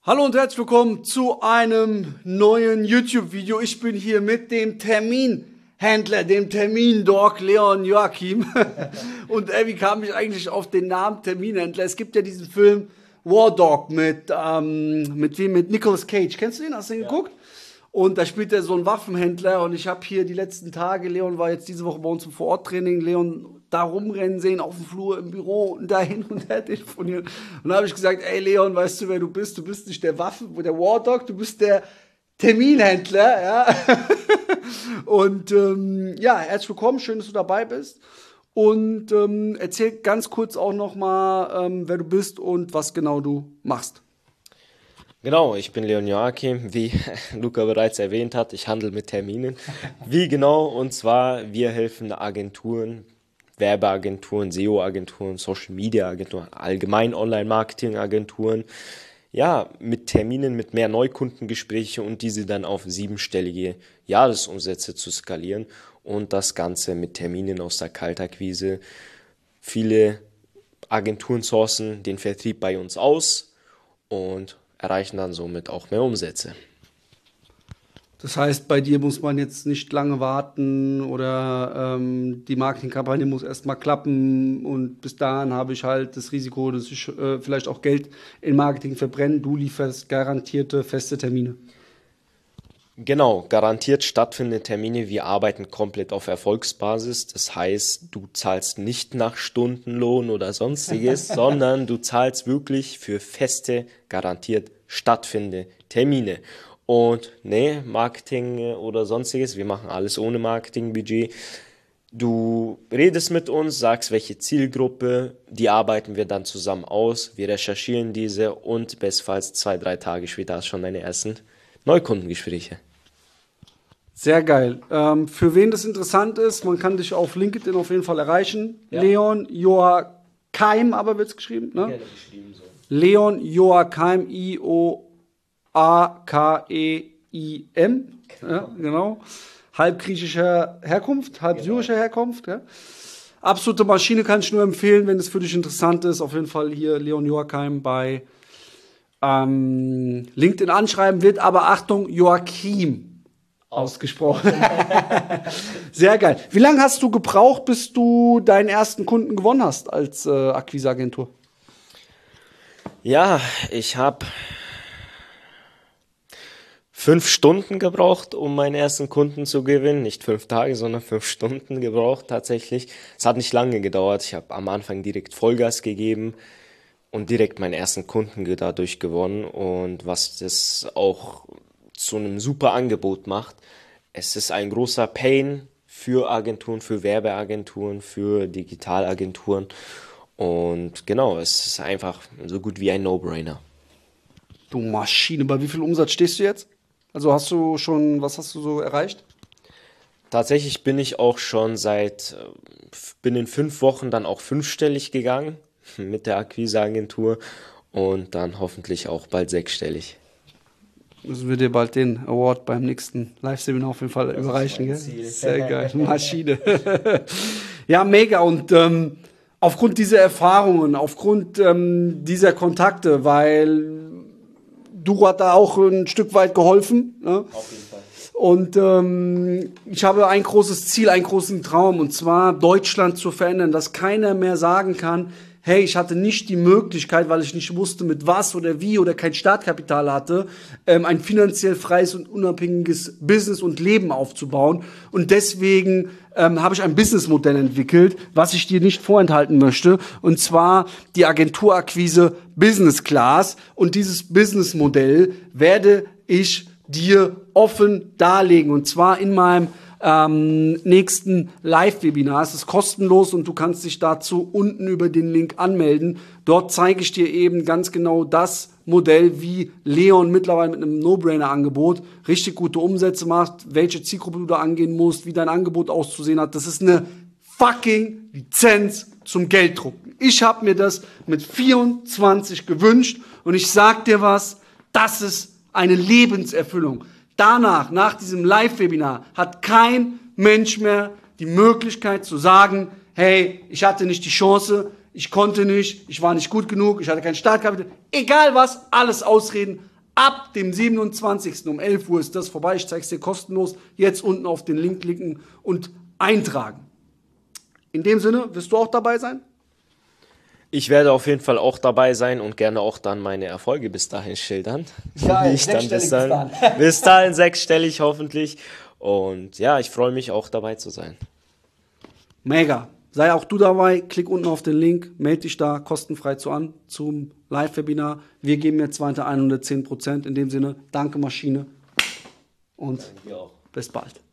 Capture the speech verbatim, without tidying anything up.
Hallo und herzlich willkommen zu einem neuen YouTube-Video. Ich bin hier mit dem Terminhändler, dem Termindog Leon Joachim. Und ey, wie kam ich eigentlich auf den Namen Terminhändler? Es gibt ja diesen Film War Dog mit, ähm, mit wem? Mit Nicolas Cage. Kennst du den? Hast du den ja. geguckt? Und da spielt er so einen Waffenhändler und ich habe hier die letzten Tage, Leon war jetzt diese Woche bei uns im Vororttraining, Leon da rumrennen sehen auf dem Flur, im Büro und da hin und her telefonieren. Und da habe ich gesagt, ey Leon, weißt du, wer du bist? Du bist nicht der Waffen, der War Dog, du bist der Terminhändler. Ja? Und ähm, ja, herzlich willkommen, schön, dass du dabei bist. Und ähm, erzähl ganz kurz auch nochmal, ähm, wer du bist und was genau du machst. Genau, ich bin Leon Joachim, wie Luca bereits erwähnt hat, ich handle mit Terminen. Wie genau? Und zwar, wir helfen Agenturen, Werbeagenturen, S E O-Agenturen, Social-Media-Agenturen, allgemein Online-Marketing-Agenturen, ja, mit Terminen, mit mehr Neukundengespräche und diese dann auf siebenstellige Jahresumsätze zu skalieren und das Ganze mit Terminen aus der Kaltakquise. Viele Agenturen sourcen den Vertrieb bei uns aus und erreichen dann somit auch mehr Umsätze. Das heißt, bei dir muss man jetzt nicht lange warten oder ähm, die Marketingkampagne muss erstmal klappen und bis dahin habe ich halt das Risiko, dass ich äh, vielleicht auch Geld in Marketing verbrenne. Du lieferst garantierte feste Termine. Genau, garantiert stattfindende Termine. Wir arbeiten komplett auf Erfolgsbasis. Das heißt, du zahlst nicht nach Stundenlohn oder sonstiges, sondern du zahlst wirklich für feste, garantiert stattfindende Termine. Und nee, Marketing oder sonstiges, wir machen alles ohne Marketingbudget. Du redest mit uns, sagst, welche Zielgruppe, die arbeiten wir dann zusammen aus. Wir recherchieren diese und bestenfalls zwei, drei Tage später hast du schon deine ersten Neukundengespräche. Sehr geil. Ähm, für wen das interessant ist, man kann dich auf LinkedIn auf jeden Fall erreichen. Ja. Leon Joachim, aber wird es geschrieben, ne? Gerne geschrieben so. Leon Joachim, I O A K E I M. Genau. Ja, genau. Halb griechischer Herkunft, halb genau. syrischer Herkunft. Ja. Absolute Maschine, kann ich nur empfehlen, wenn es für dich interessant ist. Auf jeden Fall hier Leon Joachim bei ähm, LinkedIn anschreiben, wird aber Achtung, Joachim ausgesprochen. Sehr geil. Wie lange hast du gebraucht, bis du deinen ersten Kunden gewonnen hast als äh, Akquiseagentur? Ja, ich habe fünf Stunden gebraucht, um meinen ersten Kunden zu gewinnen. Nicht fünf Tage, sondern fünf Stunden gebraucht tatsächlich. Es hat nicht lange gedauert. Ich habe am Anfang direkt Vollgas gegeben und direkt meinen ersten Kunden dadurch gewonnen. Und was das auch zu einem super Angebot macht, es ist ein großer Pain für Agenturen, für Werbeagenturen, für Digitalagenturen. Und genau, es ist einfach so gut wie ein No-Brainer. Du Maschine, bei wie viel Umsatz stehst du jetzt? Also hast du schon, was hast du so erreicht? Tatsächlich bin ich auch schon seit binnen fünf Wochen dann auch fünfstellig gegangen mit der Akquiseagentur und dann hoffentlich auch bald sechsstellig. Müssen wir dir bald den Award beim nächsten Live-Seminar auf jeden Fall das überreichen, gell? Sehr geil, Maschine. Ja, mega. Und ähm, aufgrund dieser Erfahrungen, aufgrund ähm, dieser Kontakte, weil du hast da auch ein Stück weit geholfen. Ne? Auf jeden Fall. Und ähm, ich habe ein großes Ziel, einen großen Traum, und zwar Deutschland zu verändern, dass keiner mehr sagen kann, hey, ich hatte nicht die Möglichkeit, weil ich nicht wusste, mit was oder wie oder kein Startkapital hatte, ähm, ein finanziell freies und unabhängiges Business und Leben aufzubauen. Und deswegen ähm, habe ich ein Businessmodell entwickelt, was ich dir nicht vorenthalten möchte. Und zwar die Agenturakquise Business Class. Und dieses Businessmodell werde ich dir offen darlegen. Und zwar in meinem Ähm, nächsten Live-Webinar. Es ist kostenlos und du kannst dich dazu unten über den Link anmelden. Dort zeige ich dir eben ganz genau das Modell, wie Leon mittlerweile mit einem No-Brainer-Angebot richtig gute Umsätze macht, welche Zielgruppe du da angehen musst, wie dein Angebot auszusehen hat. Das ist eine fucking Lizenz zum Gelddrucken. Ich habe mir das mit vierundzwanzig gewünscht und ich sag dir was, das ist eine Lebenserfüllung. Danach, nach diesem Live-Webinar, hat kein Mensch mehr die Möglichkeit zu sagen, hey, ich hatte nicht die Chance, ich konnte nicht, ich war nicht gut genug, ich hatte kein Startkapital. Egal was, alles Ausreden, Ab dem siebenundzwanzigsten um elf Uhr ist das vorbei. Ich zeige es dir kostenlos. Jetzt unten auf den Link klicken und eintragen. In dem Sinne, wirst du auch dabei sein? Ich werde auf jeden Fall auch dabei sein und gerne auch dann meine Erfolge bis dahin schildern. Geil, Wie ich dann bis sechsstellig dahin, bis dahin. bis dahin sechsstellig hoffentlich. Und ja, ich freue mich auch dabei zu sein. Mega. Sei auch du dabei, klick unten auf den Link, melde dich da kostenfrei zu an zum Live-Webinar. Wir geben jetzt weiter hundertzehn Prozent. In dem Sinne, danke Maschine und bis bald.